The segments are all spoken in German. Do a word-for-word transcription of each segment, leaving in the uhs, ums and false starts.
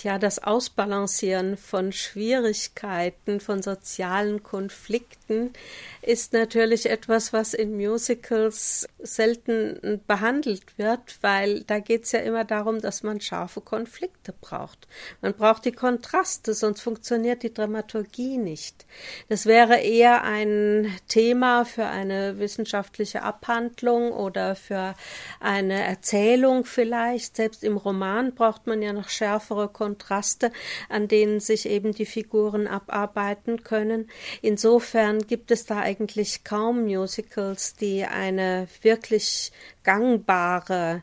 Ja, das Ausbalancieren von Schwierigkeiten, von sozialen Konflikten ist natürlich etwas, was in Musicals selten behandelt wird, weil da geht es ja immer darum, dass man scharfe Konflikte braucht. Man braucht die Kontraste, sonst funktioniert die Dramaturgie nicht. Das wäre eher ein Thema für eine wissenschaftliche Abhandlung oder für eine Erzählung vielleicht. Selbst im Roman braucht man ja noch schärfere Kontraste, an denen sich eben die Figuren abarbeiten können. Insofern gibt es da eigentlich kaum Musicals, die eine wirklich gangbare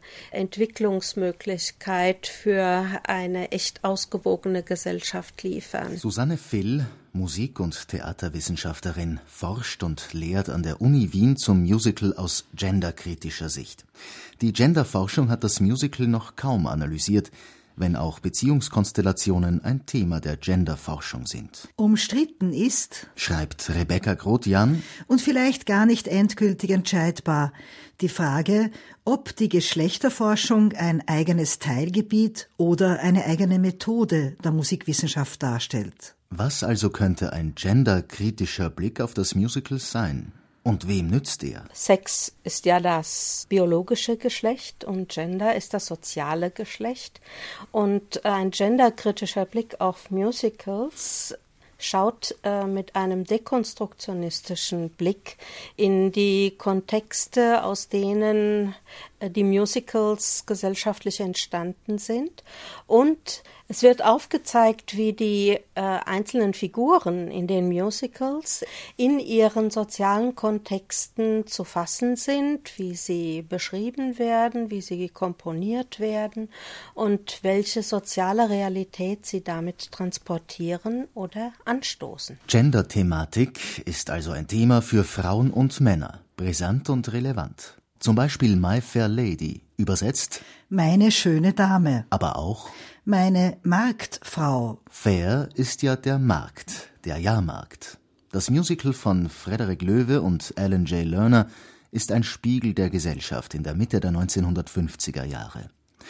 Entwicklungsmöglichkeit für eine echt ausgewogene Gesellschaft liefern. Susanne Vill, Musik- und Theaterwissenschaftlerin, forscht und lehrt an der Uni Wien zum Musical aus genderkritischer Sicht. Die Genderforschung hat das Musical noch kaum analysiert, wenn auch Beziehungskonstellationen ein Thema der Genderforschung sind. Umstritten ist, schreibt Rebecca Groth-Jan, und vielleicht gar nicht endgültig entscheidbar, die Frage, ob die Geschlechterforschung ein eigenes Teilgebiet oder eine eigene Methode der Musikwissenschaft darstellt. Was also könnte ein genderkritischer Blick auf das Musical sein? Und wem nützt er? Sex ist ja das biologische Geschlecht und Gender ist das soziale Geschlecht. Und ein genderkritischer Blick auf Musicals schaut äh, mit einem dekonstruktionistischen Blick in die Kontexte, aus denen äh, die Musicals gesellschaftlich entstanden sind. Und es wird aufgezeigt, wie die äh, einzelnen Figuren in den Musicals in ihren sozialen Kontexten zu fassen sind, wie sie beschrieben werden, wie sie komponiert werden und welche soziale Realität sie damit transportieren oder anstoßen. Gender-Thematik ist also ein Thema für Frauen und Männer, brisant und relevant. Zum Beispiel My Fair Lady, übersetzt Meine schöne Dame, aber auch Meine Marktfrau. Fair ist ja der Markt, der Jahrmarkt. Das Musical von Frederick Loewe und Alan J. Lerner ist ein Spiegel der Gesellschaft in der Mitte der neunzehnhundertfünfziger Jahre.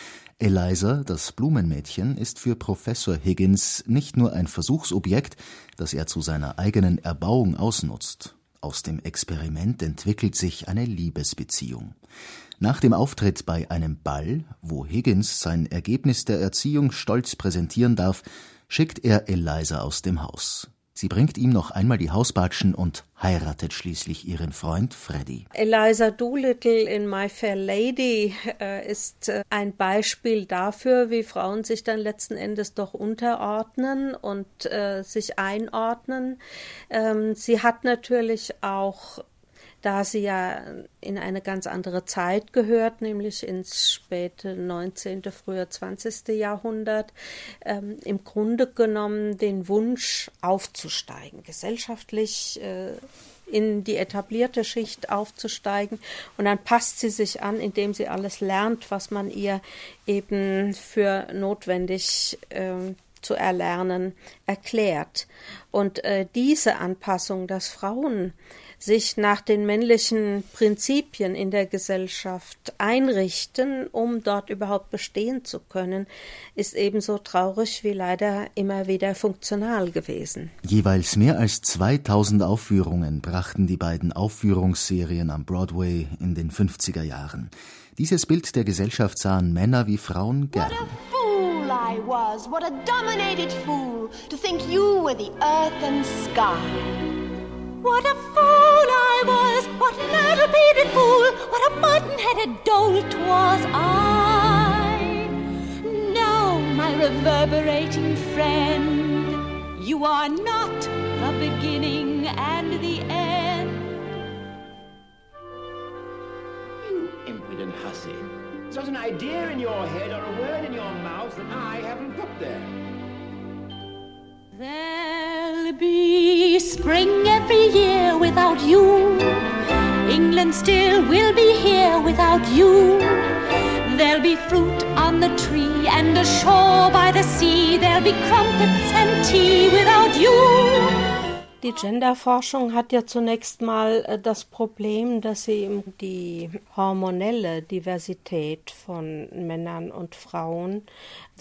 Eliza, das Blumenmädchen, ist für Professor Higgins nicht nur ein Versuchsobjekt, das er zu seiner eigenen Erbauung ausnutzt. Aus dem Experiment entwickelt sich eine Liebesbeziehung. Nach dem Auftritt bei einem Ball, wo Higgins sein Ergebnis der Erziehung stolz präsentieren darf, schickt er Eliza aus dem Haus. Sie bringt ihm noch einmal die Hausbatschen und heiratet schließlich ihren Freund Freddy. Eliza Doolittle in My Fair Lady äh, ist äh, ein Beispiel dafür, wie Frauen sich dann letzten Endes doch unterordnen und äh, sich einordnen. Ähm, sie hat natürlich auch, da sie ja in eine ganz andere Zeit gehört, nämlich ins späte neunzehnte, frühe zwanzigste Jahrhundert, ähm, im Grunde genommen den Wunsch aufzusteigen, gesellschaftlich äh, in die etablierte Schicht aufzusteigen. Und dann passt sie sich an, indem sie alles lernt, was man ihr eben für notwendig äh, zu erlernen erklärt. Und äh, diese Anpassung, dass Frauen sich nach den männlichen Prinzipien in der Gesellschaft einrichten, um dort überhaupt bestehen zu können, ist ebenso traurig wie leider immer wieder funktional gewesen. Jeweils mehr als zweitausend Aufführungen brachten die beiden Aufführungsserien am Broadway in den fünfziger Jahren. Dieses Bild der Gesellschaft sahen Männer wie Frauen gern. What a fool I was, what a dominated fool, to think you were the earth and sky. What a fool I was, what an addle-pated fool, what a button-headed dolt was I. Now, my reverberating friend, you are not the beginning and the end. You impudent hussy. There's not an idea in your head or a word in your mouth that I haven't put there. There'll be spring every year without you. England still will be here without you. There'll be fruit on the tree and a shore by the sea. There'll be crumpets and tea without you. Die Genderforschung hat ja zunächst mal das Problem, dass sie die hormonelle Diversität von Männern und Frauen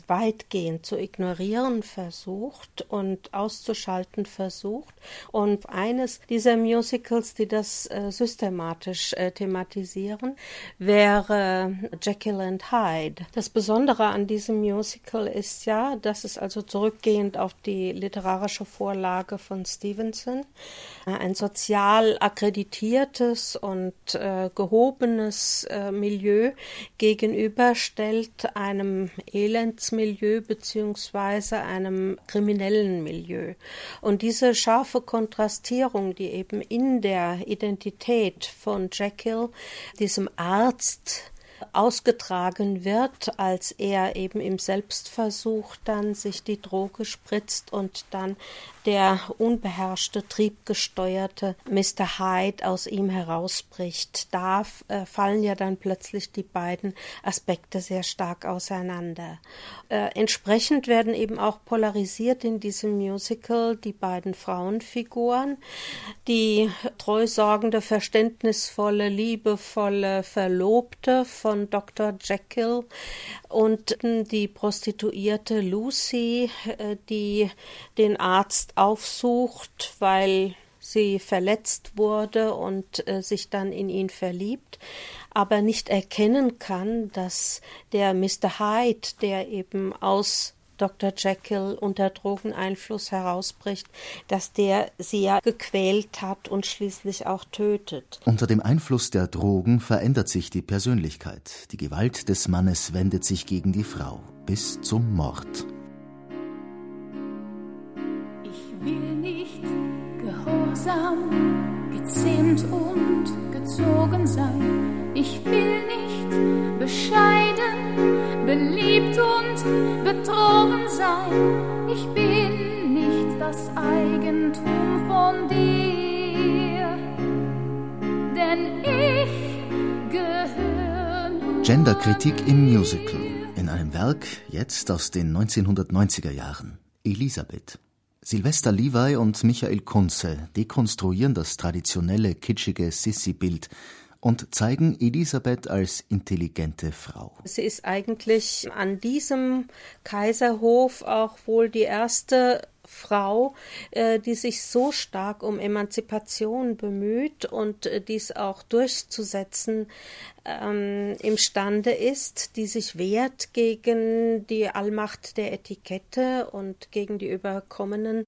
weitgehend zu ignorieren versucht und auszuschalten versucht. Und eines dieser Musicals, die das äh, systematisch äh, thematisieren, wäre Jekyll and Hyde. Das Besondere an diesem Musical ist ja, dass es also zurückgehend auf die literarische Vorlage von Stevenson äh, ein sozial akkreditiertes und äh, gehobenes äh, Milieu gegenüberstellt einem Elendsmilieu beziehungsweise einem kriminellen Milieu. Und diese scharfe Kontrastierung, die eben in der Identität von Jekyll, diesem Arzt, ausgetragen wird, als er eben im Selbstversuch dann sich die Droge spritzt und dann der unbeherrschte, triebgesteuerte Mister Hyde aus ihm herausbricht. Da äh, fallen ja dann plötzlich die beiden Aspekte sehr stark auseinander. Äh, entsprechend werden eben auch polarisiert in diesem Musical die beiden Frauenfiguren, die treusorgende, verständnisvolle, liebevolle Verlobte von Doktor Jekyll und die Prostituierte Lucy, äh, die den Arzt aufsucht, weil sie verletzt wurde und äh, sich dann in ihn verliebt, aber nicht erkennen kann, dass der Mister Hyde, der eben aus Doktor Jekyll unter Drogeneinfluss herausbricht, dass der sie ja gequält hat und schließlich auch tötet. Unter dem Einfluss der Drogen verändert sich die Persönlichkeit. Die Gewalt des Mannes wendet sich gegen die Frau bis zum Mord. Ich will nicht gehorsam, gezähmt und gezogen sein. Ich will nicht bescheiden, beliebt und betrogen sein. Ich bin nicht das Eigentum von dir, denn ich gehöre nur Genderkritik im Musical, in einem Werk jetzt aus den neunzehnhundertneunziger Jahren. Elisabeth. Sylvester Levi und Michael Kunze dekonstruieren das traditionelle, kitschige Sissi-Bild und zeigen Elisabeth als intelligente Frau. Sie ist eigentlich an diesem Kaiserhof auch wohl die erste Frau, äh, die sich so stark um Emanzipation bemüht und äh, dies auch durchzusetzen ähm, imstande ist, die sich wehrt gegen die Allmacht der Etikette und gegen die überkommenen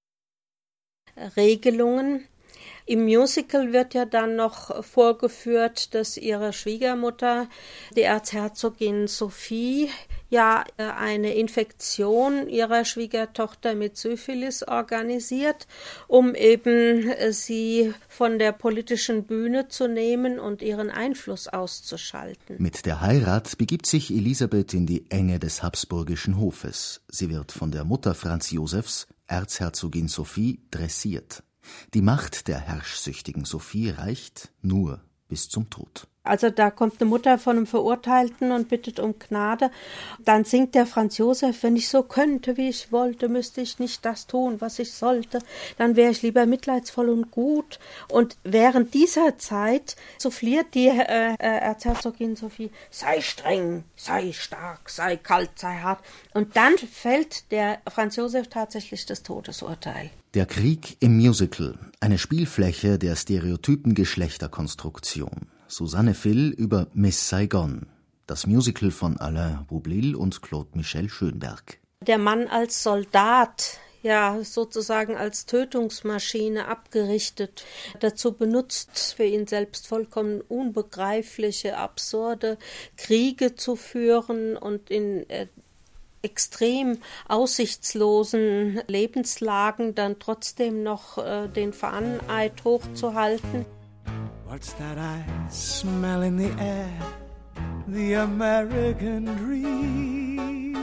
äh, Regelungen. Im Musical wird ja dann noch vorgeführt, dass ihre Schwiegermutter, die Erzherzogin Sophie, ja eine Infektion ihrer Schwiegertochter mit Syphilis organisiert, um eben sie von der politischen Bühne zu nehmen und ihren Einfluss auszuschalten. Mit der Heirat begibt sich Elisabeth in die Enge des habsburgischen Hofes. Sie wird von der Mutter Franz Josefs, Erzherzogin Sophie, dressiert. Die Macht der herrschsüchtigen Sophie reicht nur bis zum Tod. Also da kommt eine Mutter von einem Verurteilten und bittet um Gnade. Dann singt der Franz Josef: Wenn ich so könnte, wie ich wollte, müsste ich nicht das tun, was ich sollte. Dann wäre ich lieber mitleidsvoll und gut. Und während dieser Zeit souffliert die äh, Erzherzogin Sophie: Sei streng, sei stark, sei kalt, sei hart. Und dann fällt der Franz Josef tatsächlich das Todesurteil. Der Krieg im Musical, eine Spielfläche der stereotypen Geschlechterkonstruktion. Susanne Vill über Miss Saigon, das Musical von Alain Boublil und Claude Michel Schönberg. Der Mann als Soldat, ja sozusagen als Tötungsmaschine abgerichtet, dazu benutzt, für ihn selbst vollkommen unbegreifliche, absurde Kriege zu führen und in äh, extrem aussichtslosen Lebenslagen dann trotzdem noch äh, den Fahneneid hochzuhalten. What's that I smell in the air? The American dream.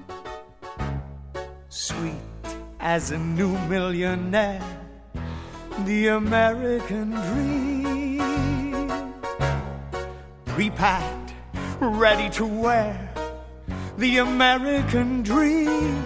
Sweet as a new millionaire. The American dream. Repacked, ready to wear. The American dream.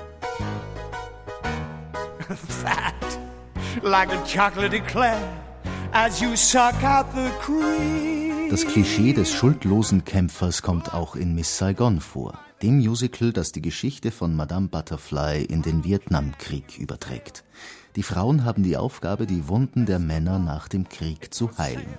Fat like a chocolate eclair. As you suck out the cream. Das Klischee des schuldlosen Kämpfers kommt auch in Miss Saigon vor. dem Musical, das die Geschichte von Madame Butterfly in den Vietnamkrieg überträgt. Die Frauen haben die Aufgabe, die Wunden der Männer nach dem Krieg zu heilen.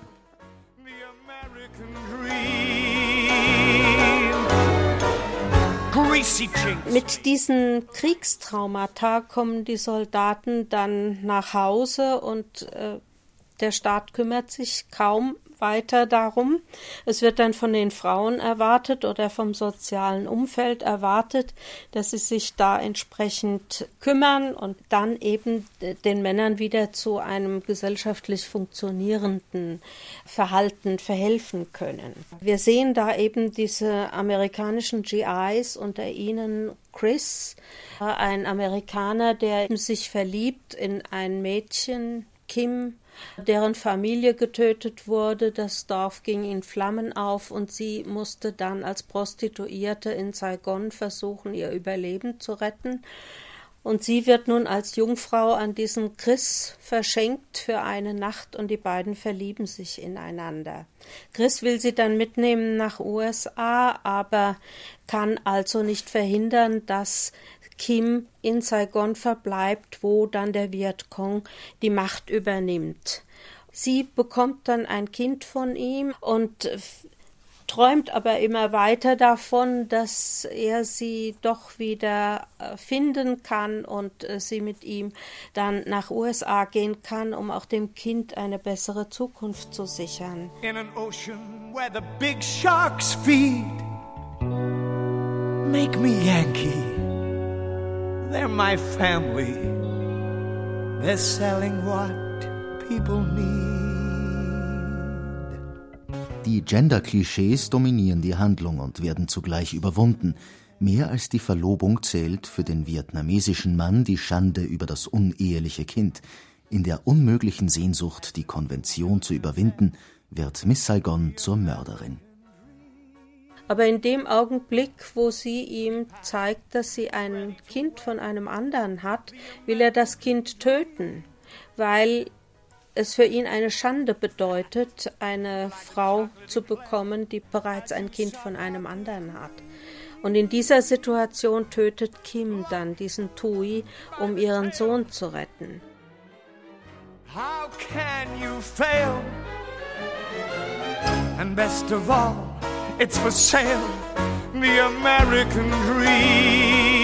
Mit diesen Kriegstraumata kommen die Soldaten dann nach Hause und äh, der Staat kümmert sich kaum weiter darum. Es wird dann von den Frauen erwartet oder vom sozialen Umfeld erwartet, dass sie sich da entsprechend kümmern und dann eben den Männern wieder zu einem gesellschaftlich funktionierenden Verhalten verhelfen können. Wir sehen da eben diese amerikanischen G Is, unter ihnen Chris, ein Amerikaner, der sich verliebt in ein Mädchen, Kim, deren Familie getötet wurde. Das Dorf ging in Flammen auf und sie musste dann als Prostituierte in Saigon versuchen, ihr Überleben zu retten. Und sie wird nun als Jungfrau an diesen Chris verschenkt für eine Nacht und die beiden verlieben sich ineinander. Chris will sie dann mitnehmen nach U S A, aber kann also nicht verhindern, dass Kim in Saigon verbleibt, wo dann der Vietcong die Macht übernimmt. Sie bekommt dann ein Kind von ihm und träumt aber immer weiter davon, dass er sie doch wieder finden kann und sie mit ihm dann nach U S A gehen kann, um auch dem Kind eine bessere Zukunft zu sichern. In an ocean where the big sharks feed, make me Yankee. They're my family. They're selling what people need. Die Gender-Klischees dominieren die Handlung und werden zugleich überwunden. Mehr als die Verlobung zählt für den vietnamesischen Mann die Schande über das uneheliche Kind. In der unmöglichen Sehnsucht, die Konvention zu überwinden, wird Miss Saigon zur Mörderin. Aber in dem Augenblick, wo sie ihm zeigt, dass sie ein Kind von einem anderen hat, will er das Kind töten, weil es für ihn eine Schande bedeutet, eine Frau zu bekommen, die bereits ein Kind von einem anderen hat. Und in dieser Situation tötet Kim dann diesen Thuy, um ihren Sohn zu retten. How can you fail? And best of all, it's for sale, the American dream.